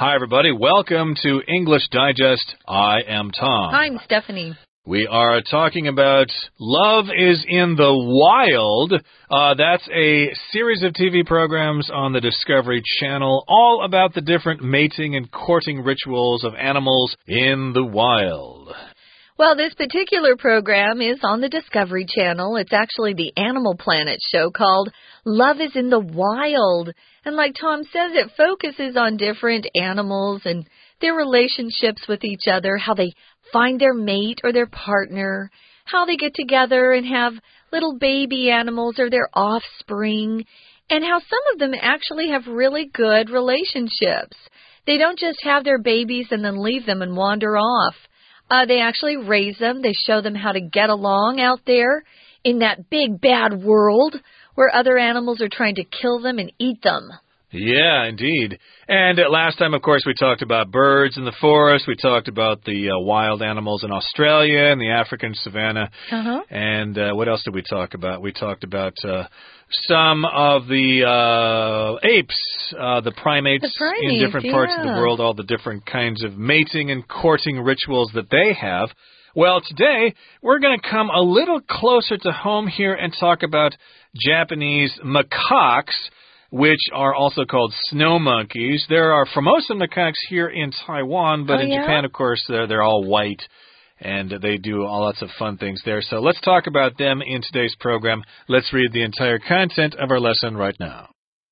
Hi, everybody. Welcome to English Digest. I am Tom. I'm Stephanie. We are talking about Love is in the Wild. That's a series of TV programs on the Discovery Channel, all about the different mating and courting rituals of animals in the wild. Well, this particular program is on the Discovery Channel. It's actually the Animal Planet show called Love is in the Wild. And like Tom says, it focuses on different animals and their relationships with each other, how they find their mate or their partner, how they get together and have little baby animals or their offspring, and how some of them actually have really good relationships. They don't just have their babies and then leave them and wander off. They actually raise them. They show them how to get along out there in that big, bad world where other animals are trying to kill them and eat them. Yeah, indeed. And last time, of course, we talked about birds in the forest. We talked about the wild animals in Australia and the African savanna. And what else did we talk about? We talked about some of the apes, the primates in different parts of the world, all the different kinds of mating and courting rituals that they have. Well, today, we're going to come a little closer to home here and talk about Japanese macaques, which are also called snow monkeys. There are Formosan macaques here in Taiwan, but in Japan, of course, they're all white, and they do lots of fun things there. So let's talk about them in today's program. Let's read the entire content of our lesson right now.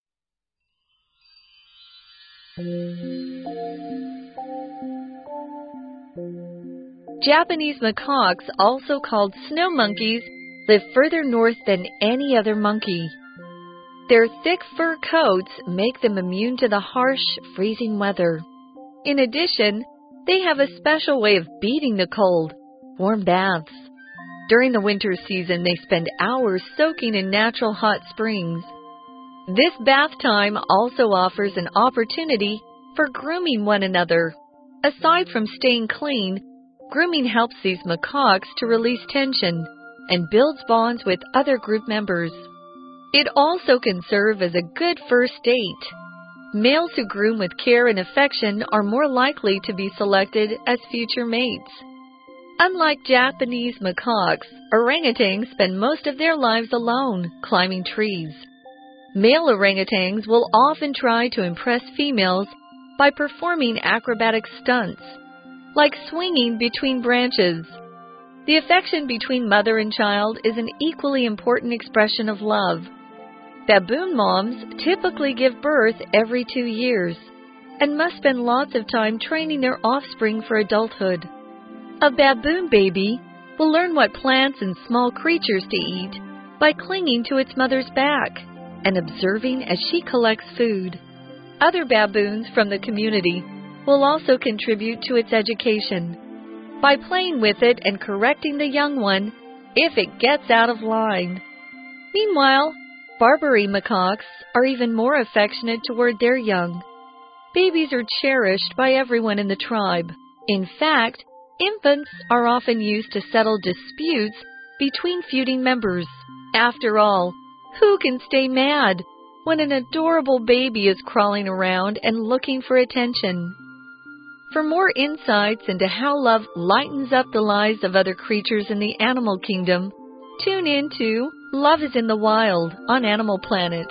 Japanese macaques, also called snow monkeys, live further north than any other monkey. Their thick fur coats make them immune to the harsh, freezing weather. In addition, they have a special way of beating the cold, warm baths. During the winter season, they spend hours soaking in natural hot springs. This bath time also offers an opportunity for grooming one another. Aside from staying clean, grooming helps these macaques to release tension and builds bonds with other group members. It also can serve as a good first date. Males who groom with care and affection are more likely to be selected as future mates. Unlike Japanese macaques, orangutans spend most of their lives alone, climbing trees. Male orangutans will often try to impress females by performing acrobatic stunts, like swinging between branches. The affection between mother and child is an equally important expression of love. Baboon moms typically give birth every 2 years and must spend lots of time training their offspring for adulthood. A baboon baby will learn what plants and small creatures to eat by clinging to its mother's back and observing as she collects food. Other baboons from the community will also contribute to its education by playing with it and correcting the young one if it gets out of line. Meanwhile, Barbary macaques are even more affectionate toward their young. Babies are cherished by everyone in the tribe. In fact, infants are often used to settle disputes between feuding members. After all, who can stay mad when an adorable baby is crawling around and looking for attention? For more insights into how love lightens up the lives of other creatures in the animal kingdom, tune in to Love is in the Wild on Animal Planet.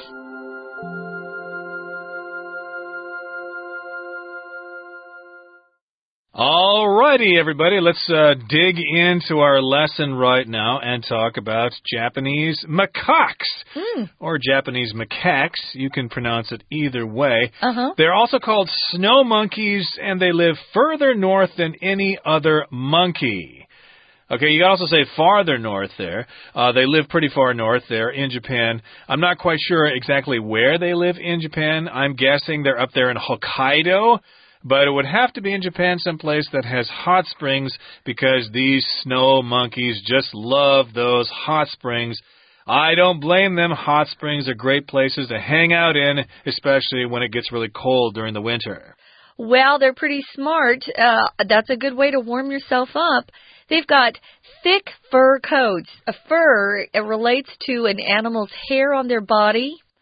Alrighty, everybody, let's dig into our lesson right now and talk about Japanese macaques, or Japanese macaques. You can pronounce it either way. They're also called snow monkeys, and they live further north than any other monkey. Okay, you can also say farther north there. They live pretty far north there in Japan. I'm not quite sure exactly where they live in Japan. I'm guessing they're up there in Hokkaido. But it would have to be in Japan someplace that has hot springs because these snow monkeys just love those hot springs. I don't blame them. Hot springs are great places to hang out in, especially when it gets really cold during the winter. Well, they're pretty smart. That's a good way to warm yourself up. They've got thick fur coats. A fur, it relates to an animal's hair on their body.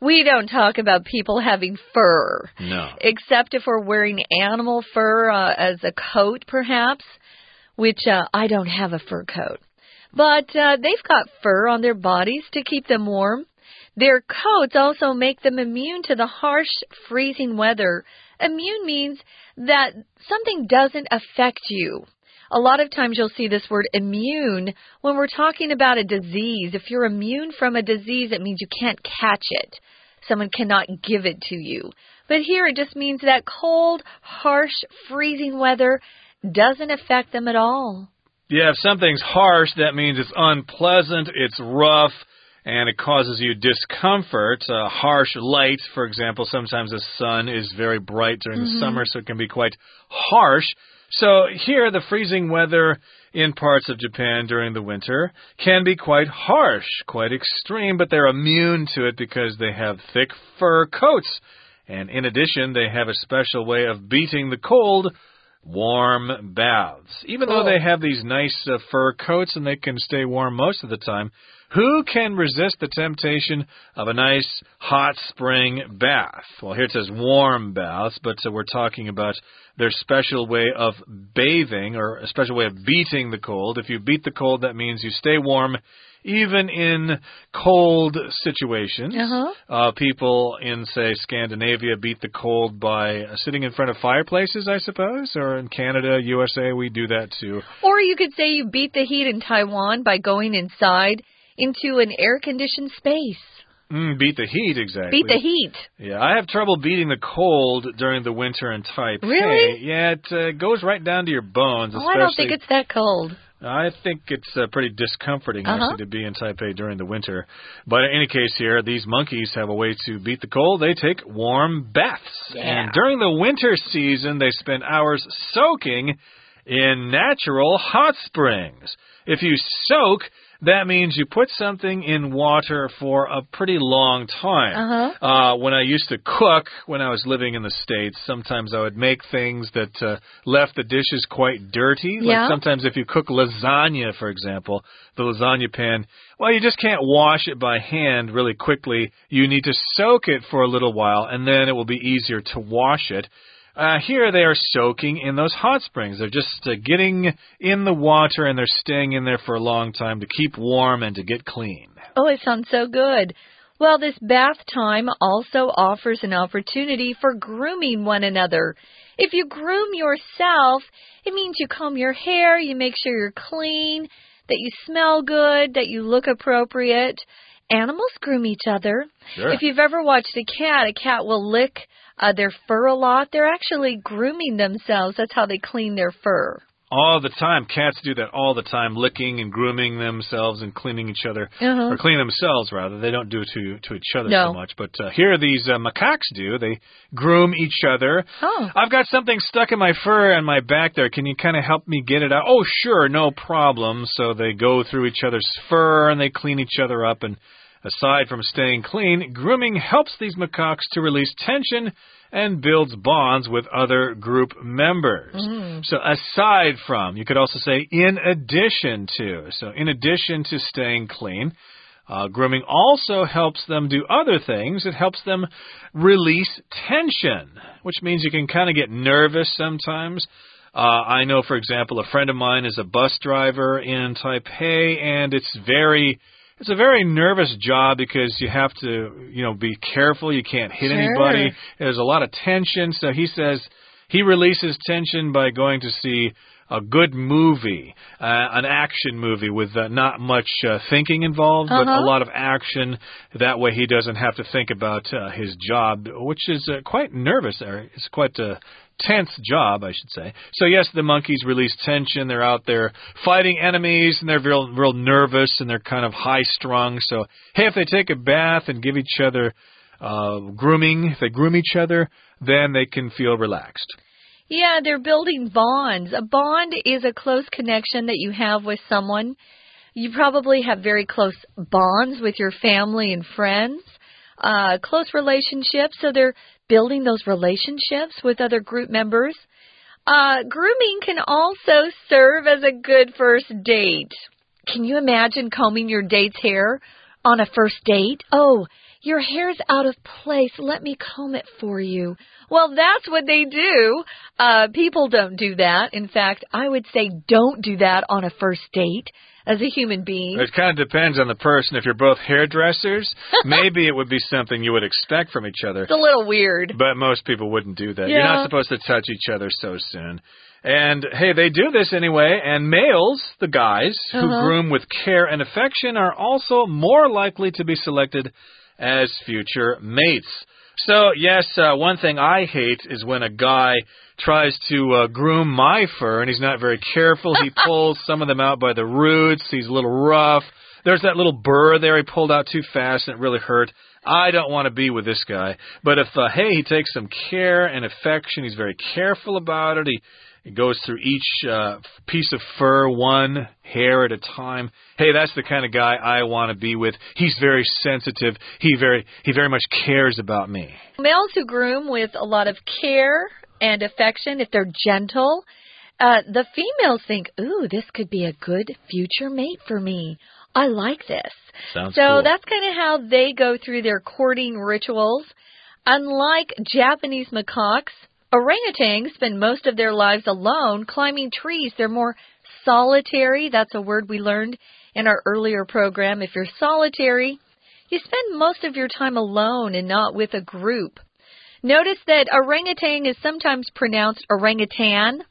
We don't talk about people having fur. No. Except if we're wearing animal fur as a coat, perhaps, which I don't have a fur coat. But they've got fur on their bodies to keep them warm. Their coats also make them immune to the harsh, freezing weather. Immune means that something doesn't affect you. A lot of times you'll see this word immune when we're talking about a disease. If you're immune from a disease, it means you can't catch it. Someone cannot give it to you. But here it just means that cold, harsh, freezing weather doesn't affect them at all. Yeah, if something's harsh, that means it's unpleasant, it's rough, and it causes you discomfort. Harsh light, for example, sometimes the sun is very bright during the summer, so it can be quite harsh. So here, the freezing weather in parts of Japan during the winter can be quite harsh, quite extreme, but they're immune to it because they have thick fur coats. And in addition, they have a special way of beating the cold, warm baths. Even though they have these nice fur coats and they can stay warm most of the time, who can resist the temptation of a nice hot spring bath? Well, here it says warm baths, but we're talking about their special way of bathing or a special way of beating the cold. If you beat the cold, that means you stay warm even in cold situations. People in, say, Scandinavia beat the cold by sitting in front of fireplaces, I suppose, or in Canada, USA, we do that too. Or you could say you beat the heat in Taiwan by going inside into an air-conditioned space. Beat the heat, exactly. Beat the heat. Yeah, I have trouble beating the cold during the winter in Taipei. Really? Yeah, it goes right down to your bones. I don't think it's that cold. I think it's pretty discomforting, actually, to be in Taipei during the winter. But in any case here, these monkeys have a way to beat the cold. They take warm baths. Yeah. And during the winter season, they spend hours soaking in natural hot springs. If you soak, that means you put something in water for a pretty long time. When I used to cook, when I was living in the States, sometimes I would make things that left the dishes quite dirty. Yeah. Like sometimes if you cook lasagna, for example, the lasagna pan, well, you just can't wash it by hand really quickly. You need to soak it for a little while, and then it will be easier to wash it. Here they are soaking in those hot springs. They're just getting in the water and they're staying in there for a long time to keep warm and to get clean. Oh, it sounds so good. Well, this bath time also offers an opportunity for grooming one another. If you groom yourself, it means you comb your hair, you make sure you're clean, that you smell good, that you look appropriate. Animals groom each other. Sure. If you've ever watched a cat will lick their fur a lot. They're actually grooming themselves. That's how they clean their fur. All the time. Cats do that all the time, licking and grooming themselves and cleaning each other. Or cleaning themselves, rather. They don't do it to each other so much. But here these macaques do. They groom each other. I've got something stuck in my fur and my back there. Can you kind of help me get it out? Oh, sure, no problem. So they go through each other's fur and they clean each other up. And aside from staying clean, grooming helps these macaques to release tension and builds bonds with other group members. So aside from, you could also say in addition to. So in addition to staying clean, grooming also helps them do other things. It helps them release tension, which means you can kind of get nervous sometimes. I know, for example, a friend of mine is a bus driver in Taipei, and it's a very nervous job because you have to, be careful. You can't hit anybody. There's a lot of tension. So he says he releases tension by going to see a good movie, an action movie with not much thinking involved, but a lot of action. That way he doesn't have to think about his job, which is quite nervous. It's quite a tense job, I should say. So yes, the monkeys release tension. They're out there fighting enemies, and they're real nervous, and they're kind of high-strung. So, hey, if they take a bath and give each other grooming, if they groom each other, then they can feel relaxed. Yeah, they're building bonds. A bond is a close connection that you have with someone. You probably have very close bonds with your family and friends, close relationships, so they're building those relationships with other group members. Grooming can also serve as a good first date. Can you imagine combing your date's hair on a first date? Oh, Your hair's out of place. Let me comb it for you. Well, that's what they do. People don't do that. In fact, I would say don't do that on a first date as a human being. It kind of depends on the person. If you're both hairdressers, maybe it would be something you would expect from each other. It's a little weird. But most people wouldn't do that. Yeah. You're not supposed to touch each other so soon. And, hey, they do this anyway, and males, the guys, who groom with care and affection are also more likely to be selected as future mates. So, yes, one thing I hate is when a guy tries to groom my fur, and he's not very careful. He pulls some of them out by the roots. He's a little rough. There's that little burr there he pulled out too fast, and it really hurt. I don't want to be with this guy. But if, hey, he takes some care and affection, he's very careful about it, he goes through each piece of fur, one hair at a time. Hey, that's the kind of guy I want to be with. He's very sensitive. He very much cares about me. Males who groom with a lot of care and affection, if they're gentle, the females think, ooh, this could be a good future mate for me. I like this. Sounds so cool. That's kind of how they go through their courting rituals. Unlike Japanese macaques, orangutans spend most of their lives alone climbing trees. They're more solitary. That's a word we learned in our earlier program. If you're solitary, you spend most of your time alone and not with a group. Notice that orangutan is sometimes pronounced orangutan.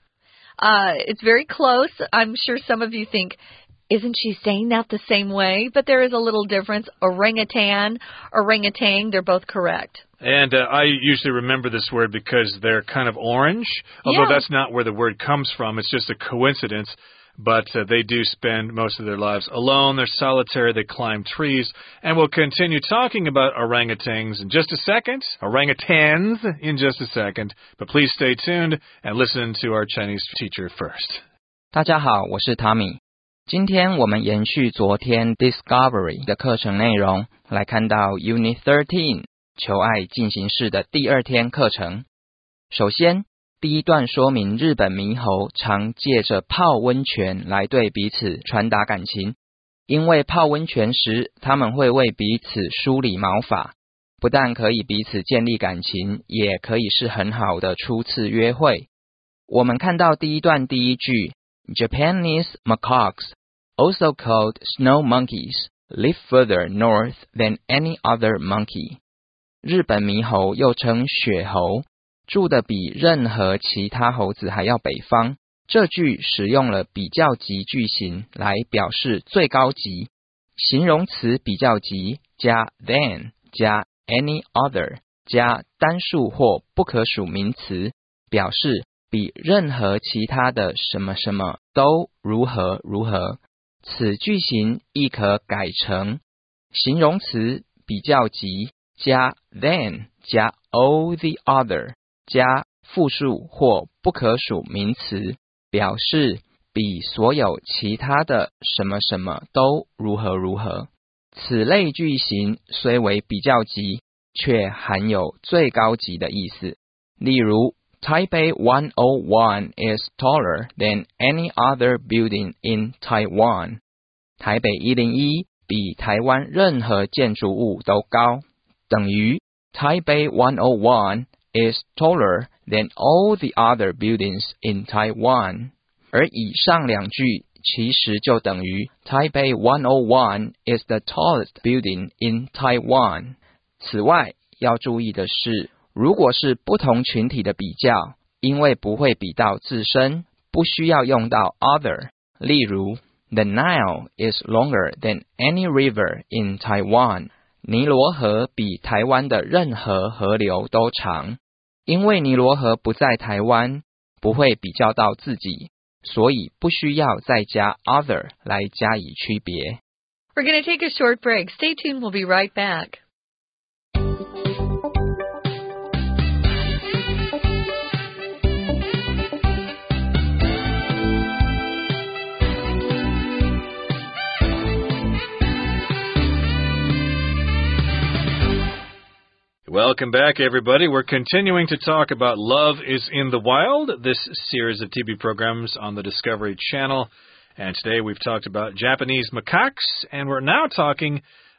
It's very close. I'm sure some of you think, isn't she saying that the same way? But there is a little difference. Orangutan, orangutan, they're both correct. And I usually remember this word because they're kind of orange, although that's not where the word comes from. It's just a coincidence. But they do spend most of their lives alone. They're solitary. They climb trees. And we'll continue talking about orangutans in just a second. Orangutans in just a second. But please stay tuned and listen to our Chinese teacher first. 大家好，我是 Tommy。今天我们延续昨天 Discovery 的课程内容，来看到 Unit 13求爱进行式的第2天课程。首先，第一段说明日本猕猴常借着泡温泉来对彼此传达感情，因为泡温泉时他们会为彼此梳理毛发，不但可以彼此建立感情，也可以是很好的初次约会。我们看到第一段第一句 Japanese macaques, also called snow monkeys, live further north than any other monkey. 日本猕猴又称雪猴，住得比任何其他猴子还要北方。这句使用了比较级句型来表示最高级，形容词比较级加 than 加 any other 加单数或不可数名词，表示比任何其他的什么什么都如何如何。此句型亦可改成形容词比较级加 than 加 all the other 加复数或不可数名词，表示比所有其他的什么什么都如何如何。此类句型虽为比较级，却含有最高级的意思。例如Taipei 101 is taller than any other building in Taiwan. 台北101比台湾任何建筑物都高，等于 Taipei 101 is taller than all the other buildings in Taiwan. 而以上两句其实就等于 Taipei 101 is the tallest building in Taiwan. 此外，要注意的是，如果是不同群体的比较，因为不会比到自身，不需要用到 other。例如 The Nile is longer than any river in Taiwan. 尼罗河比台湾的任何河流都长。因为尼罗河不在台湾，不会比较到自己，所以不需要再加 other 来加以区别。 We're going to take a short break. Stay tuned. We'll be right back. Welcome back, everybody. We're continuing to talk about Love is in the Wild, this series of TV programs on the Discovery Channel. And today we've talked about Japanese macaques, and we're now talking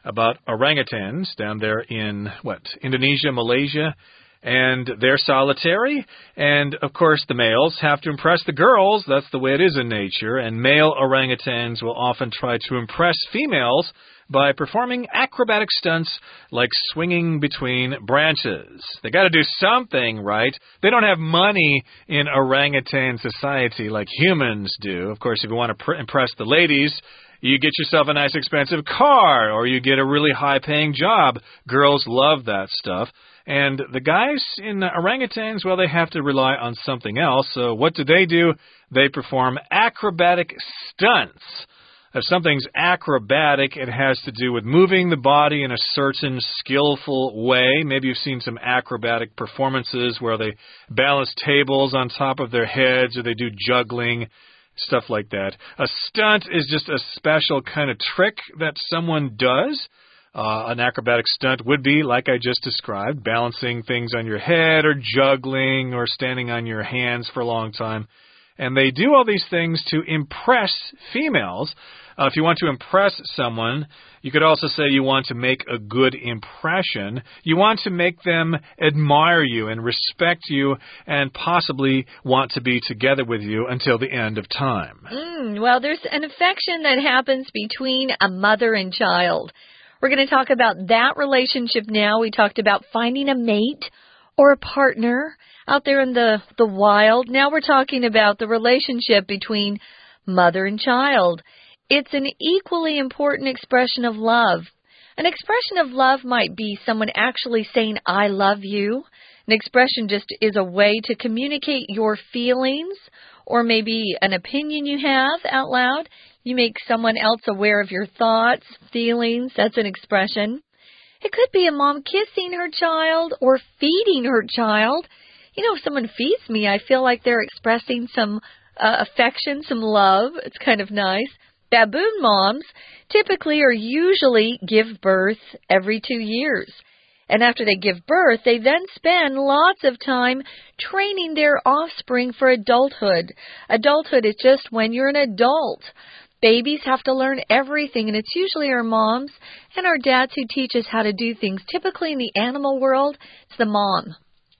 about orangutans down there in, Indonesia, Malaysia. And they're solitary. And, of course, the males have to impress the girls. That's the way it is in nature. And male orangutans will often try to impress females by performing acrobatic stunts like swinging between branches. They got to do something, right? They don't have money in orangutan society like humans do. Of course, if you want to impress the ladies, you get yourself a nice expensive car, or you get a really high-paying job. Girls love that stuff. And the guys in orangutans, well, they have to rely on something else. So what do? They perform acrobatic stunts. If something's acrobatic, it has to do with moving the body in a certain skillful way. Maybe you've seen some acrobatic performances where they balance tables on top of their heads, or they do juggling, stuff like that. A stunt is just a special kind of trick that someone does. An acrobatic stunt would be, like I just described, balancing things on your head or juggling or standing on your hands for a long time. And they do all these things to impress females. If you want to impress someone, you could also say you want to make a good impression. You want to make them admire you and respect you and possibly want to be together with you until the end of time. Well, there's an affection that happens between a mother and child. We're going to talk about that relationship now. We talked about finding a mate or a partner out there in the wild. Now we're talking about the relationship between mother and child. It's an equally important expression of love. An expression of love might be someone actually saying, I love you. An expression just is a way to communicate your feelings or maybe an opinion you have out loud. You make someone else aware of your thoughts, feelings. That's an expression. It could be a mom kissing her child or feeding her child. You know, if someone feeds me, I feel like they're expressing some affection, some love. It's kind of nice. Baboon moms typically or usually give birth every 2 years. And after they give birth, they then spend lots of time training their offspring for adulthood. Adulthood is just when you're an adult. Babies have to learn everything, and it's usually our moms and our dads who teach us how to do things. Typically in the animal world, it's the mom.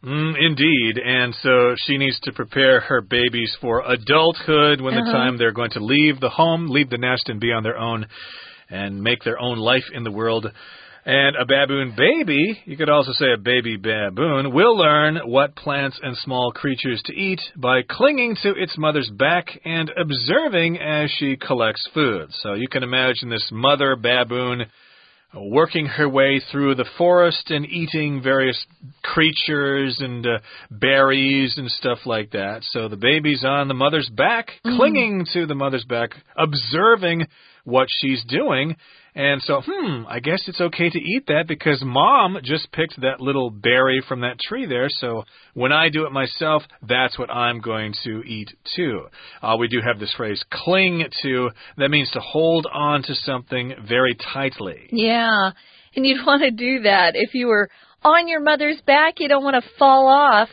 Indeed, and so she needs to prepare her babies for adulthood when the time they're going to leave the home, leave the nest, and be on their own and make their own life in the world. And a baboon baby, you could also say a baby baboon, will learn what plants and small creatures to eat by clinging to its mother's back and observing as she collects food. So you can imagine this mother baboon working her way through the forest and eating various creatures and berries and stuff like that. So the baby's on the mother's back, clinging to the mother's back, observing what she's doing. And so, I guess it's okay to eat that because Mom just picked that little berry from that tree there. So when I do it myself, that's what I'm going to eat too. We do have this phrase, cling to. That means to hold on to something very tightly. Yeah, and you'd want to do that. If you were on your mother's back, you don't want to fall off.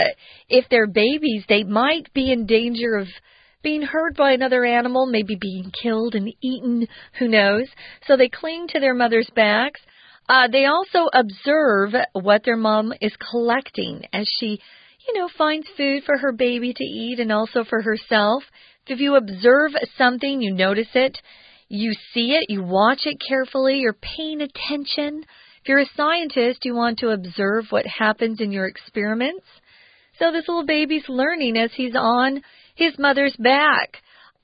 If they're babies, they might be in danger of being hurt by another animal, maybe being killed and eaten, who knows. So they cling to their mother's backs. They also observe what their mom is collecting as she, finds food for her baby to eat and also for herself. If you observe something, you notice it, you see it, you watch it carefully, you're paying attention. If you're a scientist, you want to observe what happens in your experiments. So this little baby's learning as he's on his mother's back.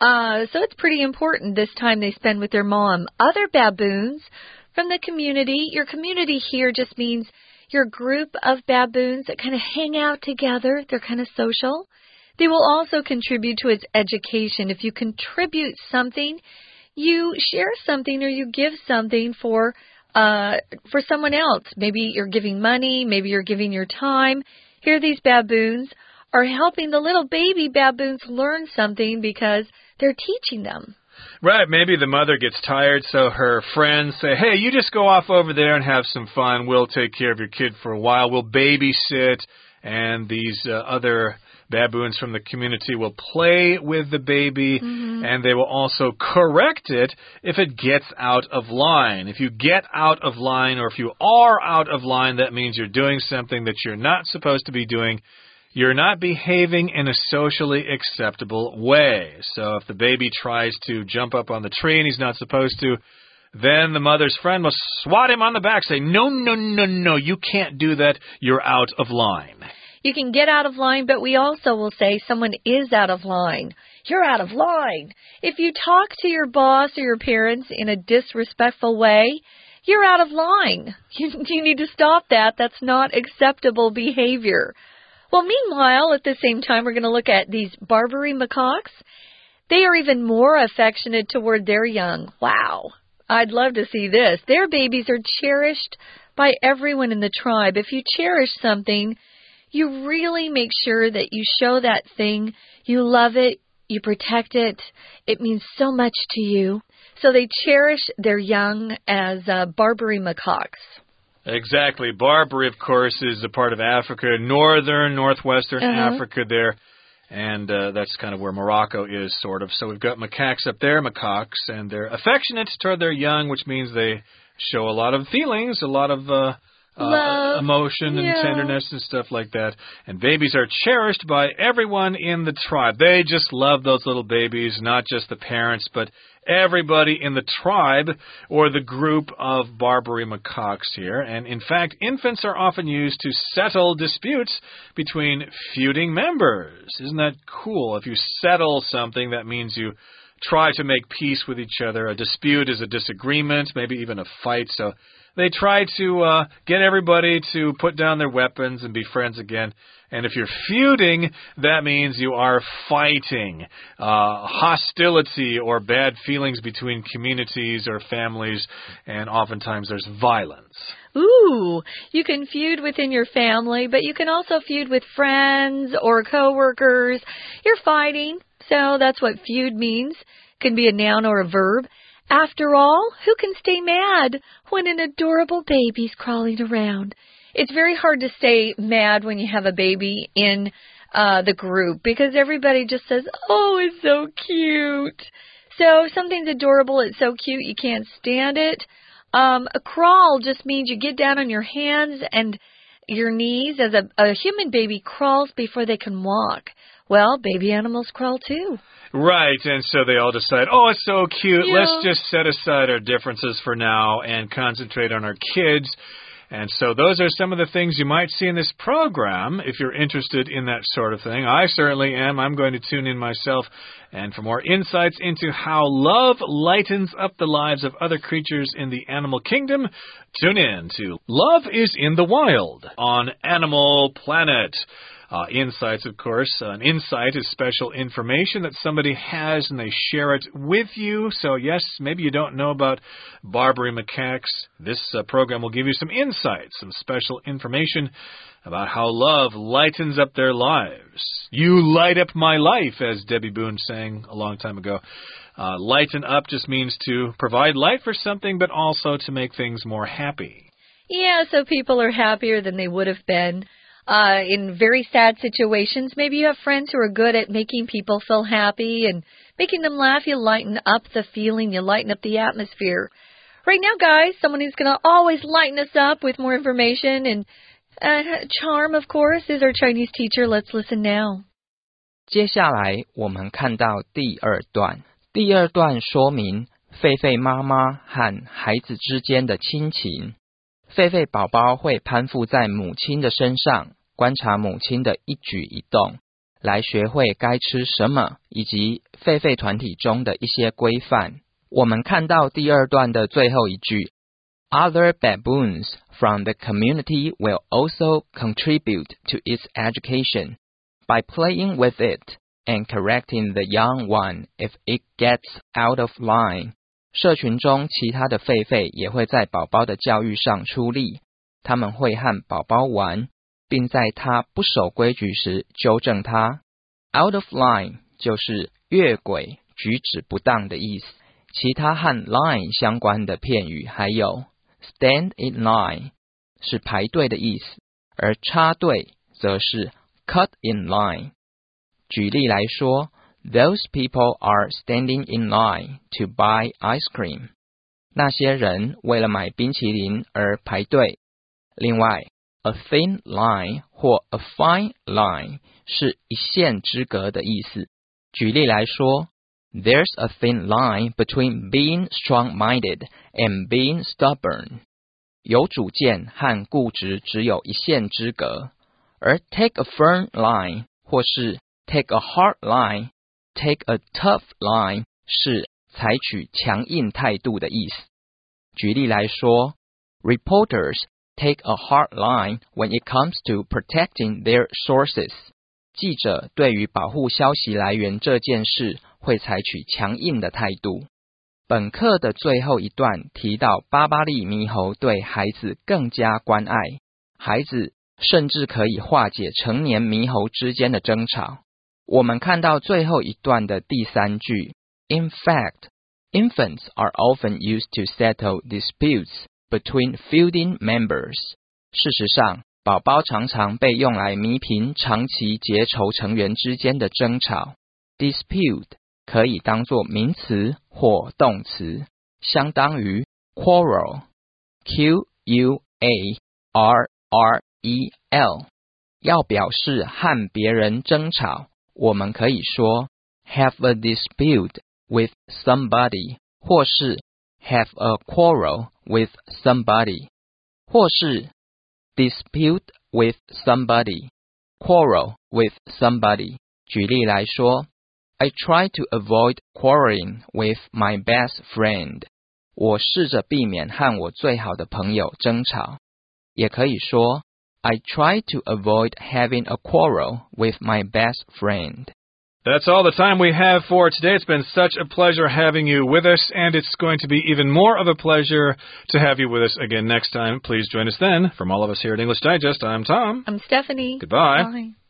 So it's pretty important this time they spend with their mom. Other baboons from the community, your community here just means your group of baboons that kind of hang out together. They're kind of social. They will also contribute to its education. If you contribute something, you share something or you give something for someone else. Maybe you're giving money, maybe you're giving your time. Here these baboons are helping the little baby baboons learn something because they're teaching them. Right, maybe the mother gets tired, so her friends say, hey, you just go off over there and have some fun. We'll take care of your kid for a while. We'll babysit. and these other baboons from the community will play with the baby, and they will also correct it if it gets out of line. If you get out of line, or if you are out of line, that means you're doing something that you're not supposed to be doing. You're not behaving in a socially acceptable way. So if the baby tries to jump up on the tree and he's not supposed to, then the mother's friend will swat him on the back, say, no, no, no, no, you can't do that. You're out of line. You can get out of line, but we also will say someone is out of line. You're out of line. If you talk to your boss or your parents in a disrespectful way, you're out of line. You need to stop that. That's not acceptable behavior. Well, meanwhile, at the same time, we're going to look at these Barbary macaques. They are even more affectionate toward their young. Wow. I'd love to see this. Their babies are cherished by everyone in the tribe. If you cherish something, you really make sure that you show that thing. You love it. You protect it. It means so much to you. So they cherish their young as Barbary macaques. Exactly. Barbary, of course, is a part of Africa, northwestern Africa there. And that's kind of where Morocco is, sort of. So we've got macaques up there, macaques, and they're affectionate toward their young, which means they show a lot of feelings, a lot of love, emotion and tenderness and stuff like that. And babies are cherished by everyone in the tribe. They just love those little babies, not just the parents, but everybody in the tribe or the group of Barbary macaques here. And in fact, infants are often used to settle disputes between feuding members. Isn't that cool? If you settle something, that means you try to make peace with each other. A dispute is a disagreement, maybe even a fight. So they try to get everybody to put down their weapons and be friends again. And if you're feuding, that means you are fighting. Hostility or bad feelings between communities or families, and oftentimes there's violence. Ooh, you can feud within your family, but you can also feud with friends or coworkers. You're fighting, so that's what feud means. It can be a noun or a verb. After all, who can stay mad when an adorable baby's crawling around? It's very hard to stay mad when you have a baby in the group because everybody just says, oh, it's so cute. So something's adorable, it's so cute, you can't stand it. A crawl just means you get down on your hands and your knees as a human baby crawls before they can walk. Well, baby animals crawl too. Right, and so they all decide, oh, it's so cute, let's just set aside our differences for now and concentrate on our kids. And so those are some of the things you might see in this program if you're interested in that sort of thing. I certainly am. I'm going to tune in myself. And for more insights into how love lightens up the lives of other creatures in the animal kingdom, tune in to Love is in the Wild on Animal Planet. Insights, of course. An insight is special information that somebody has and they share it with you. So, yes, maybe you don't know about Barbary macaques. This program will give you some insights, some special information about how love lightens up their lives. You light up my life, as Debbie Boone sang a long time ago. Lighten up just means to provide light for something, but also to make things more happy. Yeah, so people are happier than they would have been. In very sad situations, maybe you have friends who are good at making people feel happy and making them laugh. You lighten up the feeling, you lighten up the atmosphere. Right now, guys, someone who's going to always lighten us up with more information and charm, of course, is our Chinese teacher. Let's listen now. 接下来我们看到第二段。第二段说明狒狒妈妈和孩子之间的亲情。狒狒宝宝会攀附在母亲的身上，观察母亲的一举一动，来学会该吃什么，以及狒狒团体中的一些规范。我们看到第二段的最后一句 Other baboons from the community will also contribute to its education by playing with it and correcting the young one if it gets out of line. 社群中其他的狒狒也会在宝宝的教育上出力，他们会和宝宝玩，并在他不守规矩时纠正他。Out of line 就是越轨、举止不当的意思。其他和 line 相关的片语还有 stand in line 是排队的意思，而插队则是 cut in line。举例来说 Those people are standing in line to buy ice cream. 那些人为了买冰淇淋而排队。另外 a thin line 或 a fine line 是一线之隔的意思。举例来说There's a thin line between being strong-minded and being stubborn. 有主见和固执只有一线之隔。而 take a firm line 或是 take a hard line, take a tough line 是采取强硬态度的意思。举例来说 Reporters take a hard line when it comes to protecting their sources. 记者对于保护消息来源这件事会采取强硬的态度。本课的最后一段提到巴巴利猕猴对孩子更加关爱，孩子甚至可以化解成年猕猴之间的争吵。我们看到最后一段的第3句 In fact, infants are often used to settle disputes between feuding members. 事实上宝宝常常被用来弥平长期结仇成员之间的争吵。Dispute 可以当作名词或动词，相当于 quarrel, Q-U-A-R-R-E-L。要表示和别人争吵，我们可以说 have a dispute with somebody， 或是 have a quarrel with somebody， 或是dispute with somebody, quarrel with somebody。 举例来说 I try to avoid quarreling with my best friend. 我试着避免和我最好的朋友争吵。也可以说 I try to avoid having a quarrel with my best friend. That's all the time we have for today. It's been such a pleasure having you with us, and it's going to be even more of a pleasure to have you with us again next time. Please join us then. From all of us here at English Digest, I'm Tom. I'm Stephanie. Goodbye. Bye.